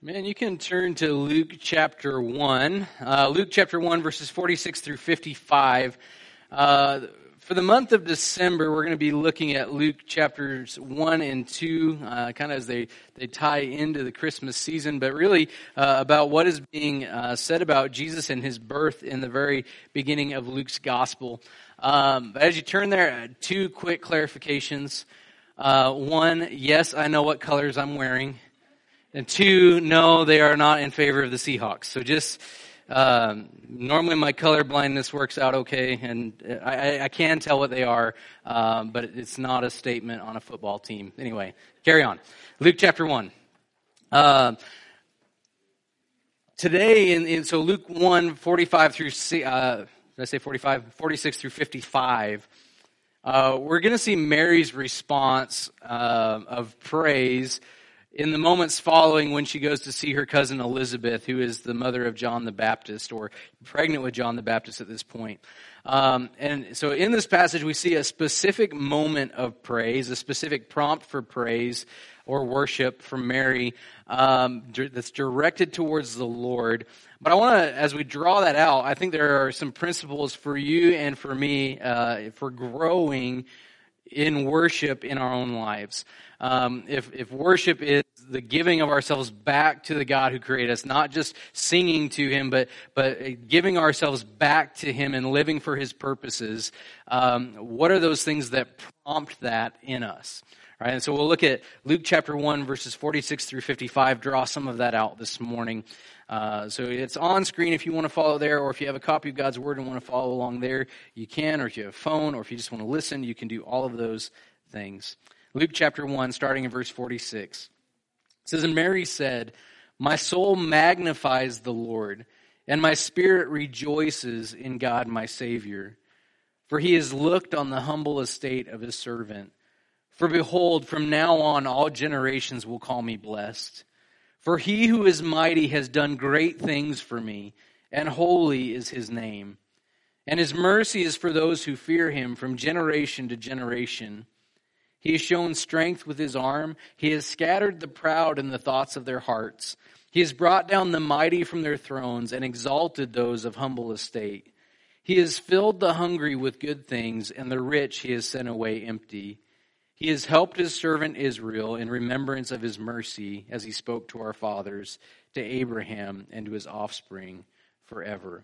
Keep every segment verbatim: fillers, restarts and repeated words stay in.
Man, you can turn to Luke chapter one. Uh, Luke chapter one, verses forty-six through fifty-five. Uh, for the month of December, we're going to be looking at Luke chapters one and two, uh, kind of as they, they tie into the Christmas season, but really uh, about what is being uh, said about Jesus and his birth in the very beginning of Luke's gospel. Um, but as you turn there, two quick clarifications. Uh, one, yes, I know what colors I'm wearing. And two, no, they are not in favor of the Seahawks. So just, um, normally my color blindness works out okay, and I, I can tell what they are, um, but it's not a statement on a football team. Anyway, carry on. Luke chapter one. Uh, today, in, in so Luke one, forty-five through, uh, did I say forty-five? forty-six through fifty-five. Uh, we're going to see Mary's response uh, of praise in the moments following when she goes to see her cousin Elizabeth, who is the mother of John the Baptist, or pregnant with John the Baptist at this point. Um, and so in this passage, we see a specific moment of praise, a specific prompt for praise or worship from Mary um, that's directed towards the Lord. But I want to, as we draw that out, I think there are some principles for you and for me uh, for growing in worship in our own lives. Um, if, if worship is the giving of ourselves back to the God who created us, not just singing to Him, but but giving ourselves back to Him and living for His purposes, um, what are those things that prompt that in us? All right, and so we'll look at Luke chapter one, verses forty-six through fifty-five, draw some of that out this morning. Uh, so it's on screen if you want to follow there, or if you have a copy of God's Word and want to follow along there, you can, or if you have a phone, or if you just want to listen, you can do all of those things. Luke chapter one, starting in verse forty-six. It says, "And Mary said, 'My soul magnifies the Lord, and my spirit rejoices in God my Savior. For He has looked on the humble estate of His servant. For behold, from now on all generations will call me blessed. For He who is mighty has done great things for me, and holy is His name. And His mercy is for those who fear Him from generation to generation. He has shown strength with His arm. He has scattered the proud in the thoughts of their hearts. He has brought down the mighty from their thrones and exalted those of humble estate. He has filled the hungry with good things, and the rich He has sent away empty. He has helped His servant Israel in remembrance of His mercy, as He spoke to our fathers, to Abraham, and to his offspring forever.'"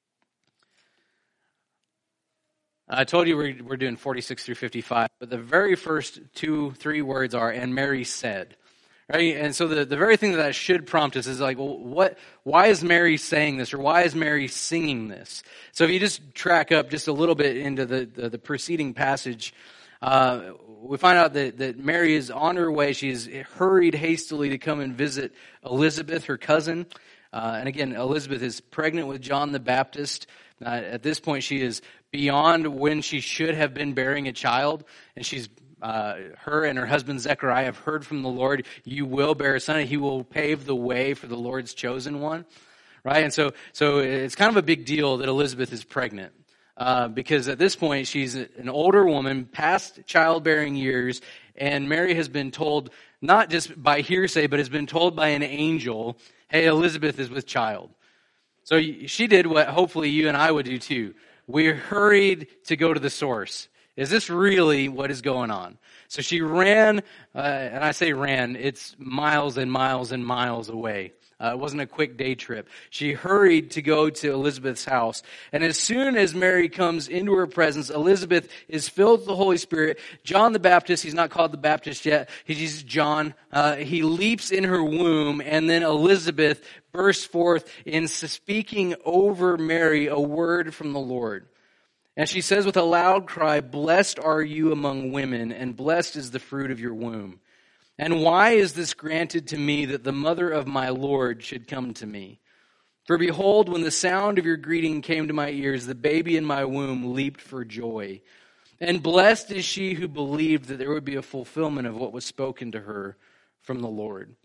I told you we're, we're doing forty-six through fifty-five, but the very first two, three words are, "and Mary said." Right? And so the, the very thing that, that should prompt us is like, well, what? Why is Mary saying this, or why is Mary singing this? So if you just track up just a little bit into the, the, the preceding passage, uh, we find out that, that Mary is on her way. She's hurried hastily to come and visit Elizabeth, her cousin. Uh, and again, Elizabeth is pregnant with John the Baptist. Uh, at this point, she is beyond when she should have been bearing a child, and she's uh, her and her husband Zechariah have heard from the Lord, "You will bear a son, and He will pave the way for the Lord's chosen one." Right, and so so it's kind of a big deal that Elizabeth is pregnant, uh, because at this point she's an older woman, past childbearing years, and Mary has been told, not just by hearsay, but has been told by an angel, "Hey, Elizabeth is with child." So she did what hopefully you and I would do too. We hurried to go to the source. Is this really what is going on? So she ran, uh, and I say ran, it's miles and miles and miles away. Uh, it wasn't a quick day trip. She hurried to go to Elizabeth's house. And as soon as Mary comes into her presence, Elizabeth is filled with the Holy Spirit. John the Baptist, he's not called the Baptist yet, he's John. Uh, he leaps in her womb, and then Elizabeth bursts forth in speaking over Mary a word from the Lord. And she says with a loud cry, "Blessed are you among women, and blessed is the fruit of your womb. And why is this granted to me, that the mother of my Lord should come to me? For behold, when the sound of your greeting came to my ears, the baby in my womb leaped for joy. And blessed is she who believed that there would be a fulfillment of what was spoken to her from the Lord."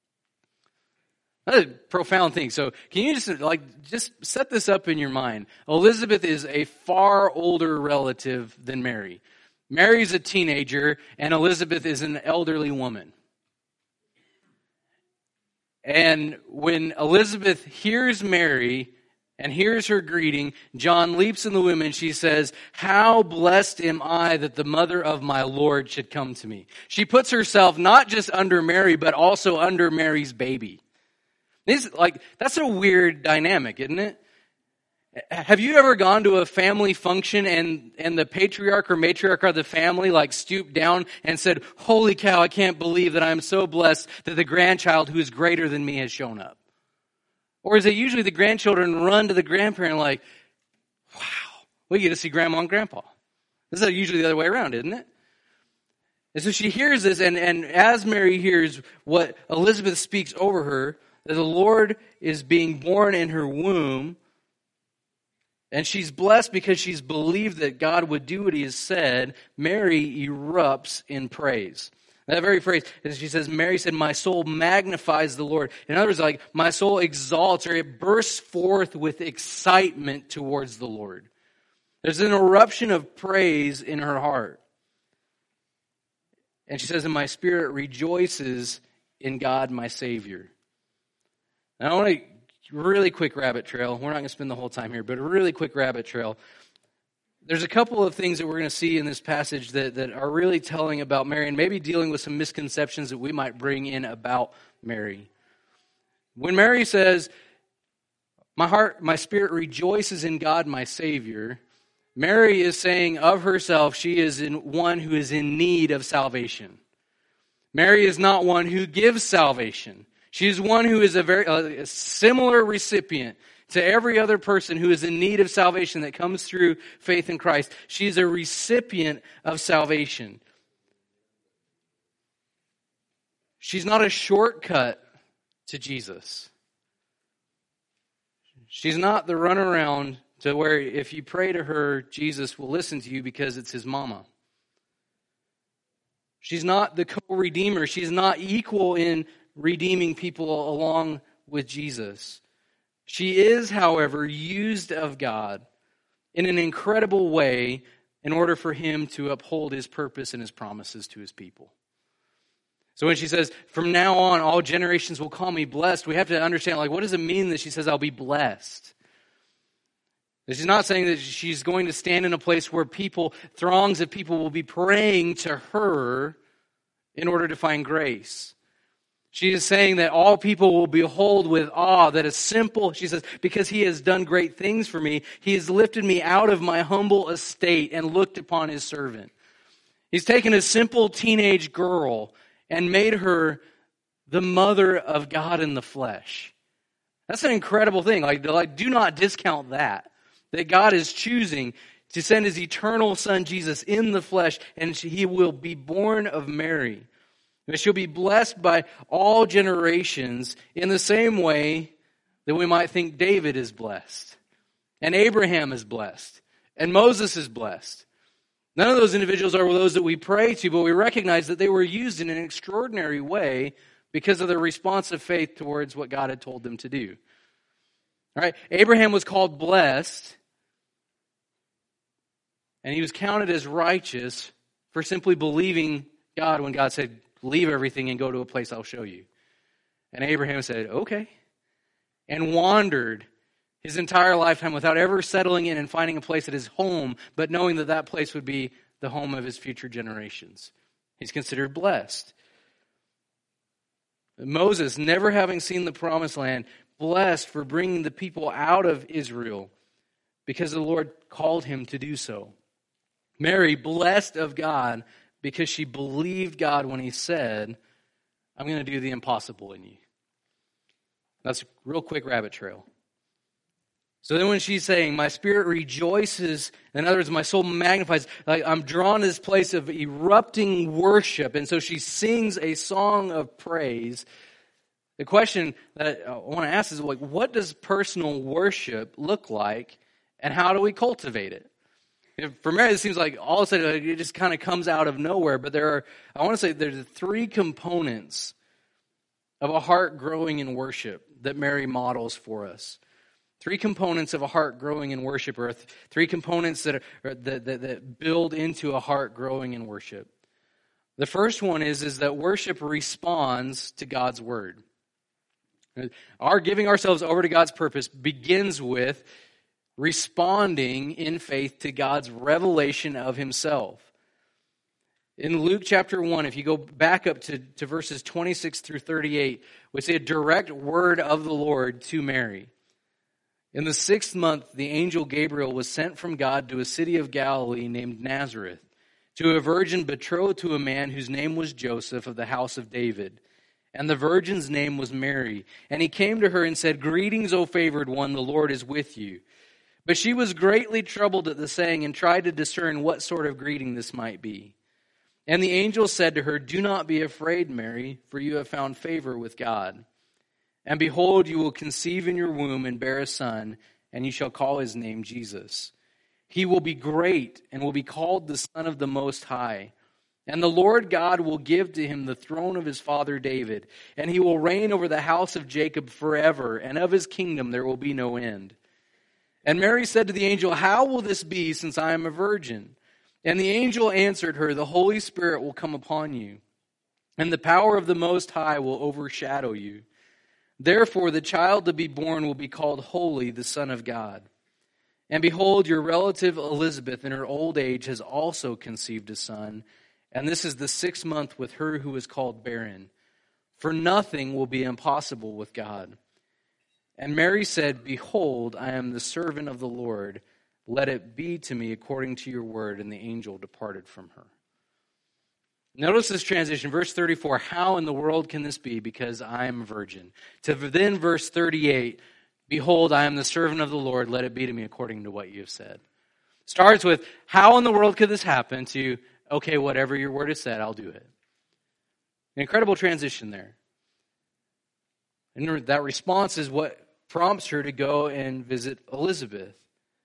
That's a profound thing. So can you just like just set this up in your mind? Elizabeth is a far older relative than Mary. Mary's a teenager, and Elizabeth is an elderly woman. And when Elizabeth hears Mary and hears her greeting, John leaps in the womb and she says, "How blessed am I that the mother of my Lord should come to me." She puts herself not just under Mary, but also under Mary's baby. This, like, that's a weird dynamic, isn't it? Have you ever gone to a family function and, and the patriarch or matriarch of the family like stooped down and said, "Holy cow, I can't believe that I'm so blessed that the grandchild who is greater than me has shown up"? Or is it usually the grandchildren run to the grandparent like, "Wow, we get to see grandma and grandpa"? This is usually the other way around, isn't it? And so she hears this, and, and as Mary hears what Elizabeth speaks over her, that the Lord is being born in her womb, and she's blessed because she's believed that God would do what he has said, Mary erupts in praise. That very phrase, she says, Mary said, "My soul magnifies the Lord." In other words, like, my soul exalts, or it bursts forth with excitement towards the Lord. There's an eruption of praise in her heart. And she says, "And my spirit rejoices in God, my Savior." Now, I want to really quick rabbit trail. We're not going to spend the whole time here, but a really quick rabbit trail. There's a couple of things that we're going to see in this passage that, that are really telling about Mary and maybe dealing with some misconceptions that we might bring in about Mary. When Mary says, "My heart, my spirit rejoices in God, my Savior," Mary is saying of herself, she is in one who is in need of salvation. Mary is not one who gives salvation. She is one who is a very a similar recipient to every other person who is in need of salvation that comes through faith in Christ. She is a recipient of salvation. She's not a shortcut to Jesus. She's not the runaround to where if you pray to her, Jesus will listen to you because it's his mama. She's not the co-redeemer. She's not equal in redeeming people along with Jesus. She is, however, used of God in an incredible way in order for him to uphold his purpose and his promises to his people. So when she says, "From now on, all generations will call me blessed," we have to understand, like, what does it mean that she says, "I'll be blessed"? She's not saying that she's going to stand in a place where people, throngs of people will be praying to her in order to find grace. She is saying that all people will behold with awe that a simple, she says, "Because he has done great things for me, he has lifted me out of my humble estate and looked upon his servant." He's taken a simple teenage girl and made her the mother of God in the flesh. That's an incredible thing. Like, like do not discount that. That God is choosing to send his eternal Son, Jesus, in the flesh, and he will be born of Mary. And she'll be blessed by all generations in the same way that we might think David is blessed, and Abraham is blessed, and Moses is blessed. None of those individuals are those that we pray to, but we recognize that they were used in an extraordinary way because of their response of faith towards what God had told them to do. All right, Abraham was called blessed, and he was counted as righteous for simply believing God when God said, "Leave everything and go to a place I'll show you." And Abraham said, "Okay," and wandered his entire lifetime without ever settling in and finding a place at his home, but knowing that that place would be the home of his future generations. He's considered blessed. Moses, never having seen the promised land, blessed for bringing the people out of Israel because the Lord called him to do so. Mary, blessed of God because she believed God when he said, "I'm going to do the impossible in you." That's a real quick rabbit trail. So then when she's saying, "My spirit rejoices," in other words, my soul magnifies, like I'm drawn to this place of erupting worship. And so she sings a song of praise. The question that I want to ask is, like, what does personal worship look like, and how do we cultivate it? For Mary, it seems like all of a sudden it just kind of comes out of nowhere. But there are, I want to say there's three components of a heart growing in worship that Mary models for us. Three components of a heart growing in worship, or th- three components that, are, that, that, that build into a heart growing in worship. The first one is, is that worship responds to God's word. Our giving ourselves over to God's purpose begins with responding in faith to God's revelation of himself. In Luke chapter one, if you go back up to, to verses twenty-six through thirty-eight, we see a direct word of the Lord to Mary. In the sixth month, the angel Gabriel was sent from God to a city of Galilee named Nazareth, to a virgin betrothed to a man whose name was Joseph of the house of David. And the virgin's name was Mary. And he came to her and said, "Greetings, O favored one, the Lord is with you." But she was greatly troubled at the saying and tried to discern what sort of greeting this might be. And the angel said to her, "Do not be afraid, Mary, for you have found favor with God. And behold, you will conceive in your womb and bear a son, and you shall call his name Jesus. He will be great and will be called the Son of the Most High. And the Lord God will give to him the throne of his father David, and he will reign over the house of Jacob forever, and of his kingdom there will be no end." And Mary said to the angel, "How will this be, since I am a virgin?" And the angel answered her, "The Holy Spirit will come upon you, and the power of the Most High will overshadow you. Therefore the child to be born will be called Holy, the Son of God. And behold, your relative Elizabeth in her old age has also conceived a son, and this is the sixth month with her who is called barren. For nothing will be impossible with God." And Mary said, "Behold, I am the servant of the Lord. Let it be to me according to your word." And the angel departed from her. Notice this transition. Verse thirty-four, how in the world can this be? Because I am a virgin. To then verse thirty-eight, behold, I am the servant of the Lord. Let it be to me according to what you have said. Starts with, how in the world could this happen? To, okay, whatever your word has said, I'll do it. An incredible transition there. And that response is what prompts her to go and visit Elizabeth.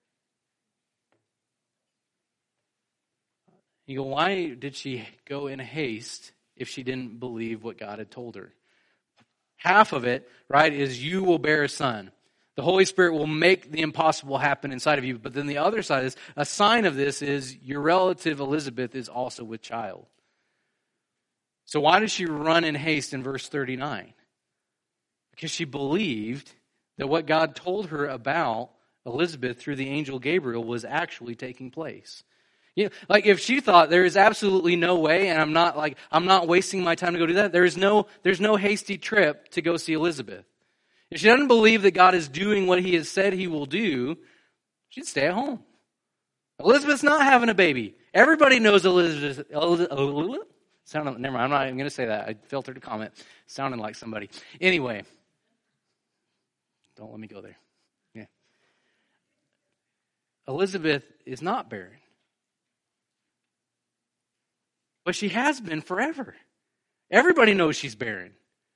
You go, why did she go in haste if she didn't believe what God had told her? Half of it, right, is you will bear a son. The Holy Spirit will make the impossible happen inside of you. But then the other side is, a sign of this is your relative Elizabeth is also with child. So why did she run in haste in verse thirty-nine? Because she believed that what God told her about Elizabeth through the angel Gabriel was actually taking place. You know, like if she thought there is absolutely no way, and I'm not like I'm not wasting my time to go do that. There is no there's no hasty trip to go see Elizabeth. If she doesn't believe that God is doing what He has said He will do, she'd stay at home. Elizabeth's not having a baby. Everybody knows Elizabeth. Elizabeth sounded, never mind. I'm not even going to say that. I filtered a comment. Sounding like somebody. Anyway, don't let me go there. Yeah, Elizabeth is not barren. But she has been forever. Everybody knows she's barren.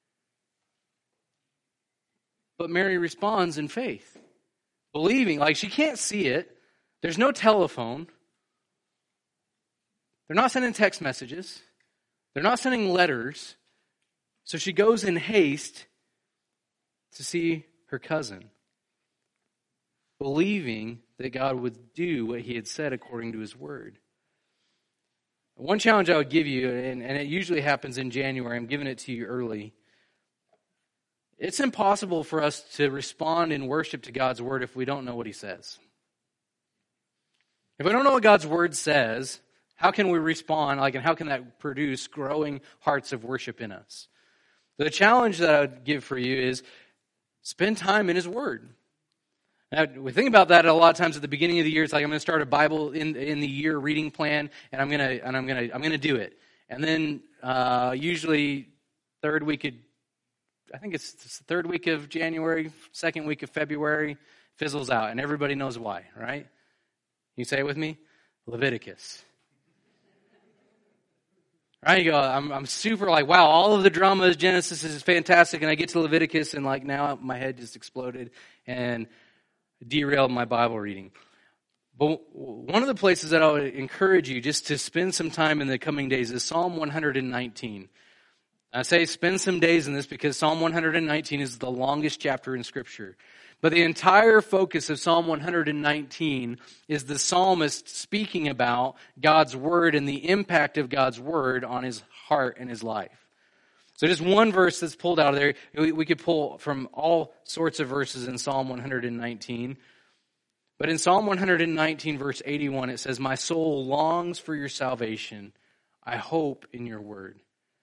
But Mary responds in faith, believing, like she can't see it. There's no telephone. They're not sending text messages. They're not sending letters. So she goes in haste to see her cousin, believing that God would do what He had said according to His word. One challenge I would give you, and, and it usually happens in January, I'm giving it to you early. It's impossible for us to respond in worship to God's word if we don't know what He says. If we don't know what God's word says, how can we respond? Like, and how can that produce growing hearts of worship in us? The challenge that I would give for you is spend time in His word. Now, we think about that a lot of times at the beginning of the year. It's like I'm going to start a Bible in in the year reading plan, and I'm going to and I'm going to I'm going to do it. And then uh, usually third week of, I think it's the third week of January, second week of February, fizzles out, and everybody knows why, right? You say it with me? Leviticus. Right? You go, I'm I'm super like, wow, all of the dramas, Genesis is fantastic, and I get to Leviticus, and like now my head just exploded, and derailed my Bible reading. But one of the places that I would encourage you just to spend some time in the coming days is Psalm one nineteen. I say spend some days in this because Psalm one nineteen is the longest chapter in Scripture. But the entire focus of Psalm one nineteen is the psalmist speaking about God's word and the impact of God's word on his heart and his life. So just one verse that's pulled out of there. We, we could pull from all sorts of verses in Psalm one hundred nineteen. But in Psalm one hundred nineteen, verse eighty-one, it says, "My soul longs for your salvation. I hope in your word."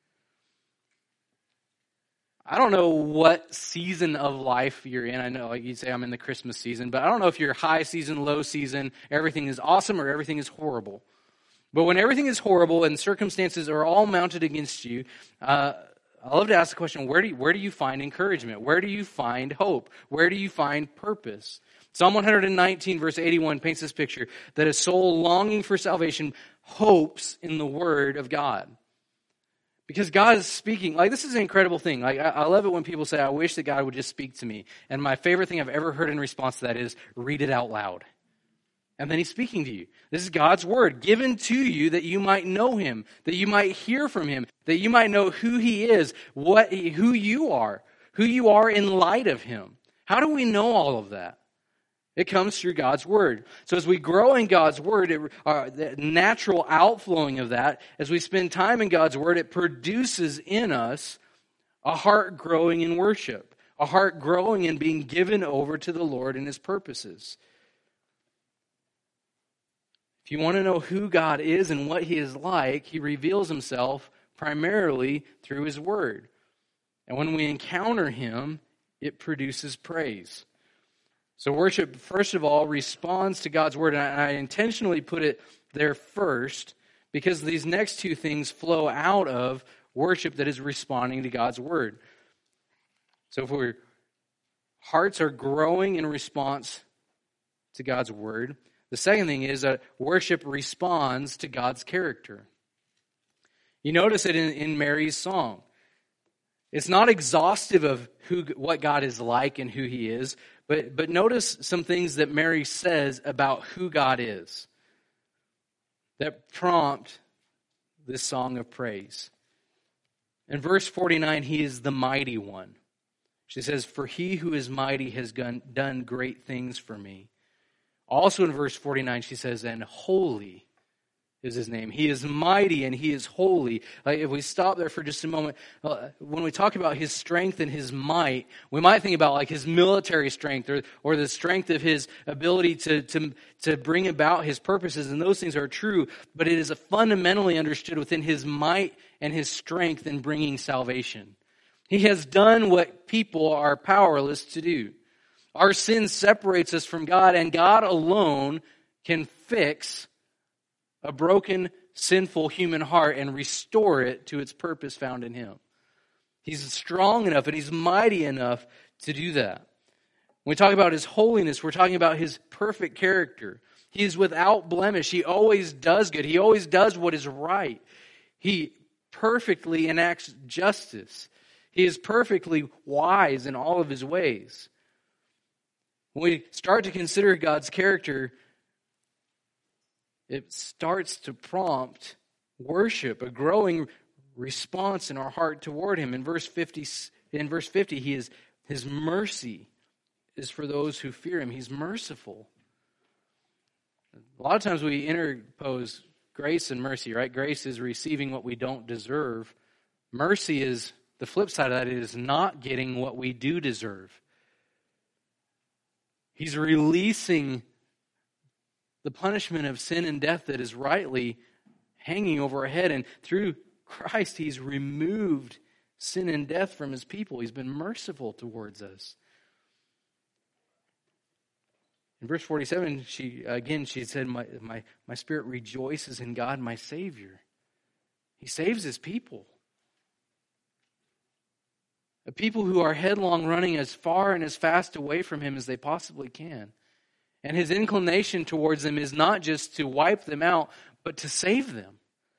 I don't know what season of life you're in. I know, like you say, I'm in the Christmas season, but I don't know if you're high season, low season, everything is awesome or everything is horrible. But when everything is horrible and circumstances are all mounted against you, uh, I love to ask the question, where do you, where do you find encouragement? Where do you find hope? Where do you find purpose? Psalm one hundred nineteen, verse eighty-one paints this picture that a soul longing for salvation hopes in the word of God. Because God is speaking. Like, this is an incredible thing. Like, I, I love it when people say, I wish that God would just speak to me. And my favorite thing I've ever heard in response to that is, read it out loud. And then he's speaking to you. This is God's word given to you that you might know him, that you might hear from him, that you might know who he is, what he, who you are, who you are in light of him. How do we know all of that? It comes through God's word. So as we grow in God's word, it, uh, the natural outflowing of that, as we spend time in God's word, it produces in us a heart growing in worship, a heart growing in being given over to the Lord and his purposes. If you want to know who God is and what he is like, he reveals himself primarily through his word. And when we encounter him, it produces praise. So worship, first of all, responds to God's word. And I, I intentionally put it there first because these next two things flow out of worship that is responding to God's word. So if our hearts are growing in response to God's word, the second thing is that worship responds to God's character. You notice it in, in Mary's song. It's not exhaustive of who, what God is like and who he is, but, but notice some things that Mary says about who God is that prompt this song of praise. In verse forty-nine, he is the mighty one. She says, "For he who is mighty has done, done great things for me." Also in verse forty-nine, she says, "And holy is his name." He is mighty and he is holy. Like, if we stop there for just a moment, uh, when we talk about his strength and his might, we might think about like his military strength or, or the strength of his ability to, to, to bring about his purposes, and those things are true, but it is a fundamentally understood within his might and his strength in bringing salvation. He has done what people are powerless to do. Our sin separates us from God, and God alone can fix a broken, sinful human heart and restore it to its purpose found in him. He's strong enough and he's mighty enough to do that. When we talk about his holiness, we're talking about his perfect character. He is without blemish. He always does good. He always does what is right. He perfectly enacts justice. He is perfectly wise in all of his ways. When we start to consider God's character, it starts to prompt worship, a growing response in our heart toward him. In verse fifty, in verse fifty, he is his mercy is for those who fear him. He's merciful. A lot of times we interpose grace and mercy, right? Grace is receiving what we don't deserve. Mercy is the flip side of that. It is not getting what we do deserve. He's releasing the punishment of sin and death that is rightly hanging over our head. And through Christ, he's removed sin and death from his people. He's been merciful towards us. In verse forty-seven, she again, she said, my, my, my spirit rejoices in God, my Savior. He saves his people. A people who are headlong, running as far and as fast away from him as they possibly can. And his inclination towards them is not just to wipe them out, but to save them.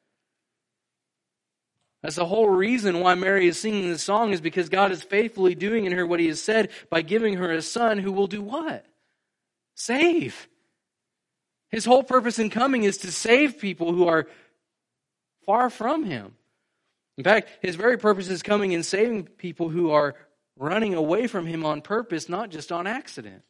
That's the whole reason why Mary is singing this song, is because God is faithfully doing in her what he has said by giving her a son who will do what? Save. His whole purpose in coming is to save people who are far from him. In fact, his very purpose is coming in saving people who are running away from him on purpose, not just on accident.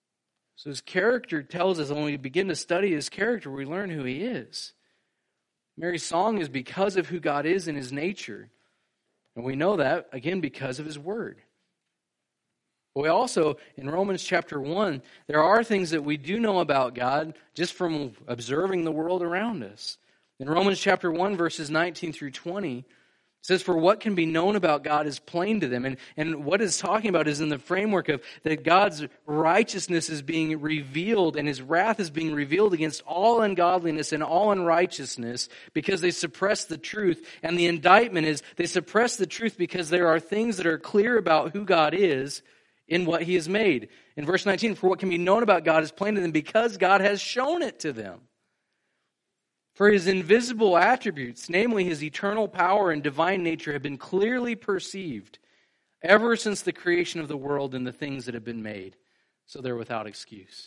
So his character tells us, when we begin to study his character, we learn who he is. Mary's song is because of who God is in his nature. And we know that, again, because of his word. But we also, in Romans chapter one, there are things that we do know about God just from observing the world around us. In Romans chapter one, verses nineteen through twenty, it says, "For what can be known about God is plain to them." And, and what it's talking about is in the framework of that God's righteousness is being revealed and his wrath is being revealed against all ungodliness and all unrighteousness because they suppress the truth. And the indictment is they suppress the truth because there are things that are clear about who God is in what he has made. In verse nineteen, "For what can be known about God is plain to them because God has shown it to them. For his invisible attributes, namely his eternal power and divine nature, have been clearly perceived ever since the creation of the world and the things that have been made. So they're without excuse."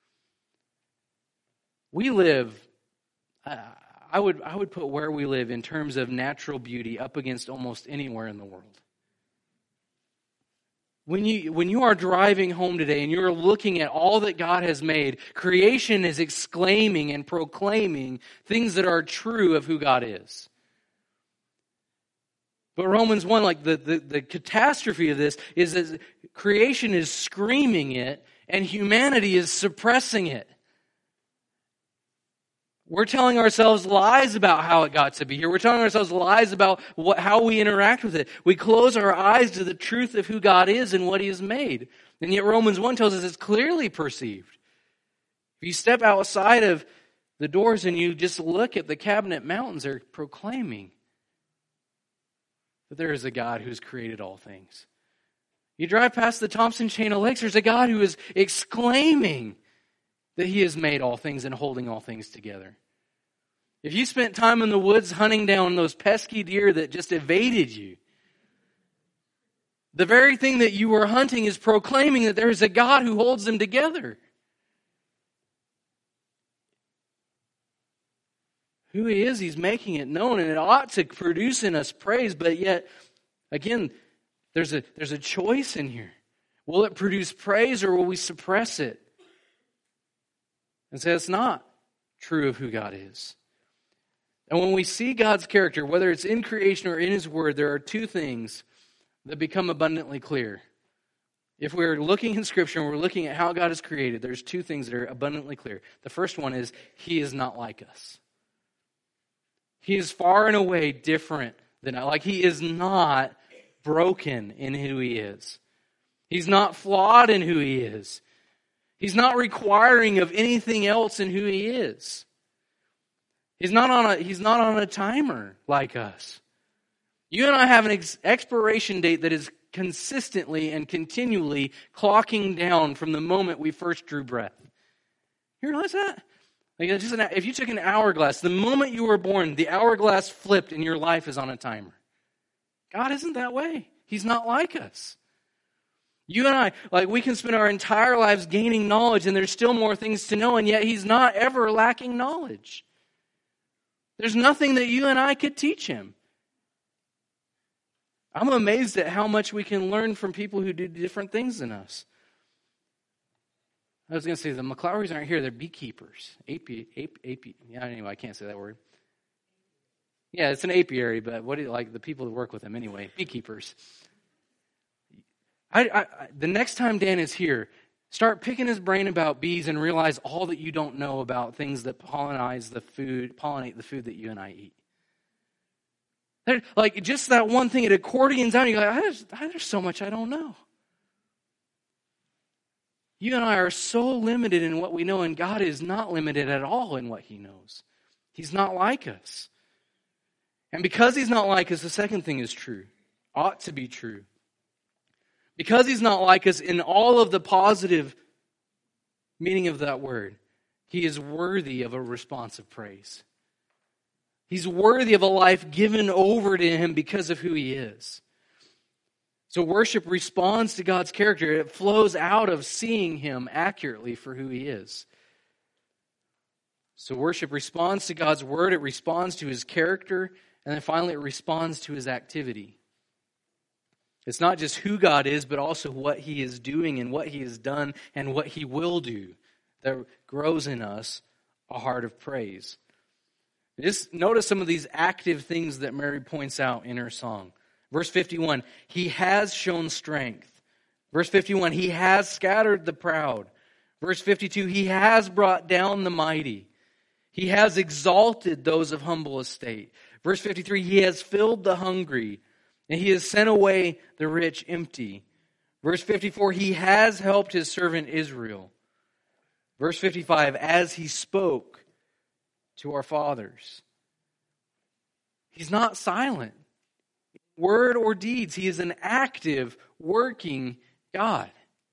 We live, I would, I would put where we live in terms of natural beauty up against almost anywhere in the world. When you, when you are driving home today and you're looking at all that God has made, creation is exclaiming and proclaiming things that are true of who God is. But Romans one, like the, the, the catastrophe of this is that creation is screaming it and humanity is suppressing it. We're telling ourselves lies about how it got to be here. We're telling ourselves lies about what, how we interact with it. We close our eyes to the truth of who God is and what he has made. And yet Romans one tells us it's clearly perceived. If you step outside of the doors and you just look at the Cabinet Mountains, they're proclaiming that there is a God who's created all things. You drive past the Thompson Chain of Lakes, there's a God who is exclaiming that he has made all things and holding all things together. If you spent time in the woods hunting down those pesky deer that just evaded you, the very thing that you were hunting is proclaiming that there is a God who holds them together. Who he is, he's making it known, and it ought to produce in us praise, but yet, again, there's a, there's a choice in here. Will it produce praise or will we suppress it? And say it's not true of who God is. And when we see God's character, whether it's in creation or in his word, there are two things that become abundantly clear. If we're looking in Scripture and we're looking at how God is created, there's two things that are abundantly clear. The first one is he is not like us. He is far and away different than us. Like he is not broken in who he is. He's not flawed in who he is. He's not requiring of anything else in who he is. He's not on a, he's not on a timer like us. You and I have an ex- expiration date that is consistently and continually clocking down from the moment we first drew breath. You realize that? Like it's just an, if you took an hourglass, the moment you were born, the hourglass flipped and your life is on a timer. God isn't that way. He's not like us. You and I, like we can spend our entire lives gaining knowledge and there's still more things to know, and yet he's not ever lacking knowledge. There's nothing that you and I could teach him. I'm amazed at how much we can learn from people who do different things than us. I was going to say the McClowrys aren't here. They're beekeepers. Api, api, api. Yeah, anyway, I can't say that word. Yeah, it's an apiary, but what do you like the people that work with them anyway? Beekeepers. I, I, the next time Dan is here, start picking his brain about bees and realize all that you don't know about things that pollinize the food, pollinate the food that you and I eat. They're, like just that one thing, it accordions out. And you're like, there's, there's so much I don't know. You and I are so limited in what we know, and God is not limited at all in what he knows. He's not like us. And because he's not like us, the second thing is true, ought to be true. Because he's not like us in all of the positive meaning of that word, he is worthy of a response of praise. He's worthy of a life given over to him because of who he is. So worship responds to God's character. It flows out of seeing him accurately for who he is. So worship responds to God's word. It responds to his character. And then finally, it responds to his activity. It's not just who God is, but also what he is doing and what he has done and what he will do that grows in us a heart of praise. Just notice some of these active things that Mary points out in her song. Verse fifty-one, he has shown strength. Verse fifty-one, he has scattered the proud. Verse fifty-two, he has brought down the mighty. He has exalted those of humble estate. Verse fifty-three, he has filled the hungry, and he has sent away the rich empty. Verse fifty-four, he has helped his servant Israel. Verse fifty-five, as he spoke to our fathers. He's not silent. Word or deeds, he is an active, working God.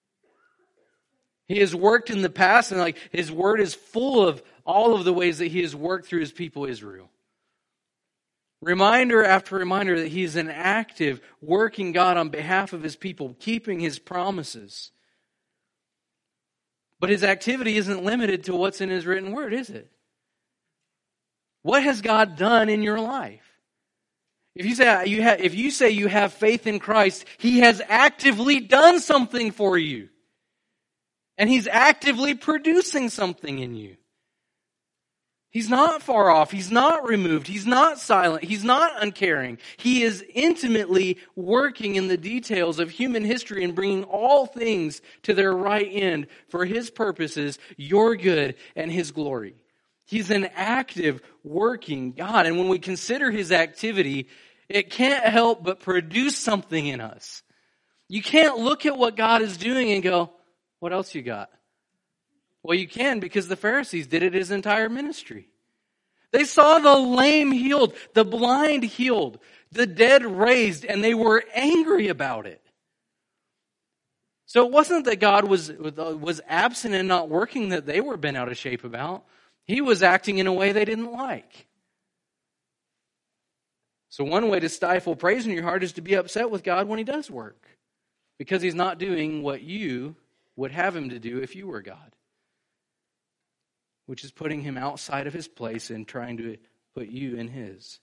He has worked in the past, and like his word is full of all of the ways that he has worked through his people Israel. Reminder after reminder that he is an active, working God on behalf of his people, keeping his promises. But his activity isn't limited to what's in his written word, is it? What has God done in your life? If you say you have, if you say you have faith in Christ, he has actively done something for you. And he's actively producing something in you. He's not far off. He's not removed. He's not silent. He's not uncaring. He is intimately working in the details of human history and bringing all things to their right end for his purposes, your good, and his glory. He's an active, working God. And when we consider his activity, it can't help but produce something in us. You can't look at what God is doing and go, what else you got? Well, you can, because the Pharisees did it his entire ministry. They saw the lame healed, the blind healed, the dead raised, and they were angry about it. So it wasn't that God was, was absent and not working that they were bent out of shape about. He was acting in a way they didn't like. So one way to stifle praise in your heart is to be upset with God when he does work, because he's not doing what you would have him to do if you were God, which is putting him outside of his place and trying to put you in his.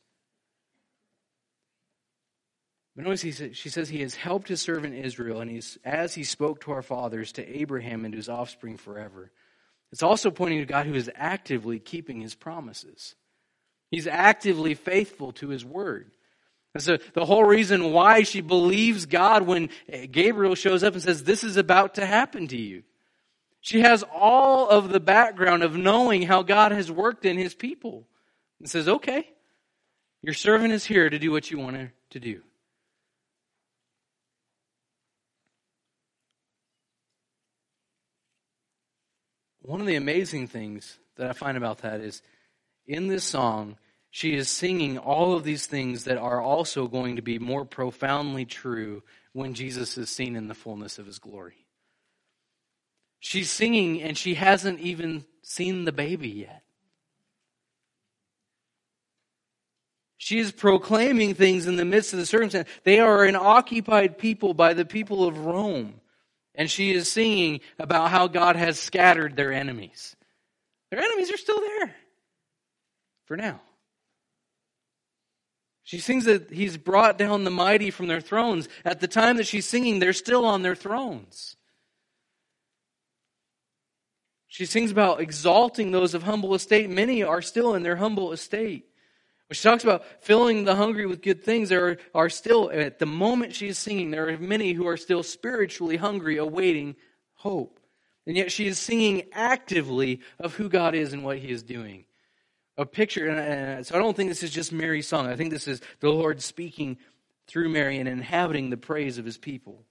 But notice he says, she says he has helped his servant Israel, and he's as he spoke to our fathers, to Abraham and to his offspring forever. It's also pointing to God who is actively keeping his promises. He's actively faithful to his word. And so the whole reason why she believes God when Gabriel shows up and says, this is about to happen to you. She has all of the background of knowing how God has worked in his people. And says, okay, your servant is here to do what you want her to do. One of the amazing things that I find about that is, in this song, she is singing all of these things that are also going to be more profoundly true when Jesus is seen in the fullness of his glory. She's singing and she hasn't even seen the baby yet. She is proclaiming things in the midst of the circumstance. They are an occupied people by the people of Rome. And she is singing about how God has scattered their enemies. Their enemies are still there for now. She sings that he's brought down the mighty from their thrones. At the time that she's singing, they're still on their thrones. She sings about exalting those of humble estate. Many are still in their humble estate. When she talks about filling the hungry with good things, there are, are still, at the moment she is singing, there are many who are still spiritually hungry, awaiting hope. And yet she is singing actively of who God is and what he is doing. A picture, and so I don't think this is just Mary's song. I think this is the Lord speaking through Mary and inhabiting the praise of his people.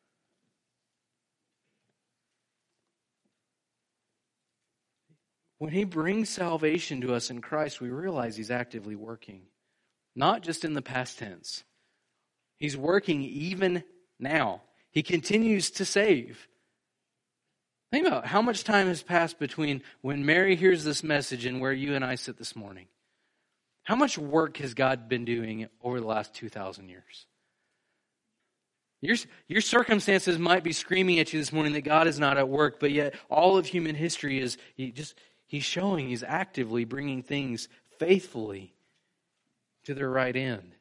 When he brings salvation to us in Christ, we realize he's actively working. Not just in the past tense. He's working even now. He continues to save. Think about how much time has passed between when Mary hears this message and where you and I sit this morning. How much work has God been doing over the last two thousand years? Your, your circumstances might be screaming at you this morning that God is not at work, but yet all of human history is he just he's showing he's actively bringing things faithfully to their right end.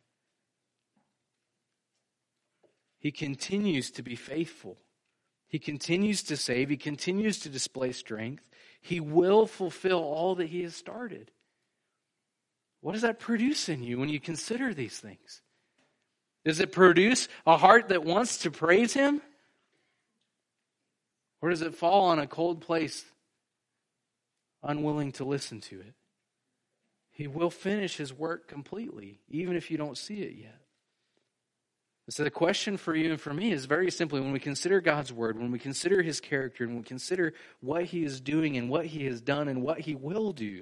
He continues to be faithful. He continues to save. He continues to display strength. He will fulfill all that he has started. What does that produce in you when you consider these things? Does it produce a heart that wants to praise Him? Or does it fall on a cold place, unwilling to listen to it? He will finish His work completely, even if you don't see it yet. So the question for you and for me is very simply, when we consider God's Word, when we consider His character, and we consider what He is doing and what He has done and what He will do,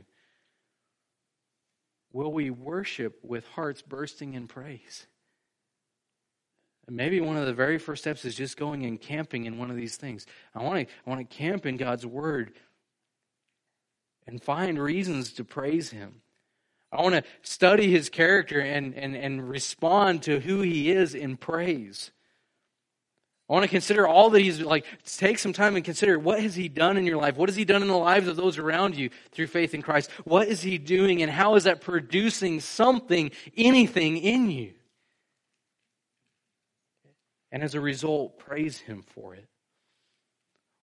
will we worship with hearts bursting in praise? And maybe one of the very first steps is just going and camping in one of these things. I want to I want to camp in God's Word and find reasons to praise Him. I want to study His character and, and, and respond to who He is in praise. I want to consider all that He's, like, take some time and consider, what has He done in your life? What has He done in the lives of those around you through faith in Christ? What is He doing, and how is that producing something, anything in you? And as a result, praise Him for it.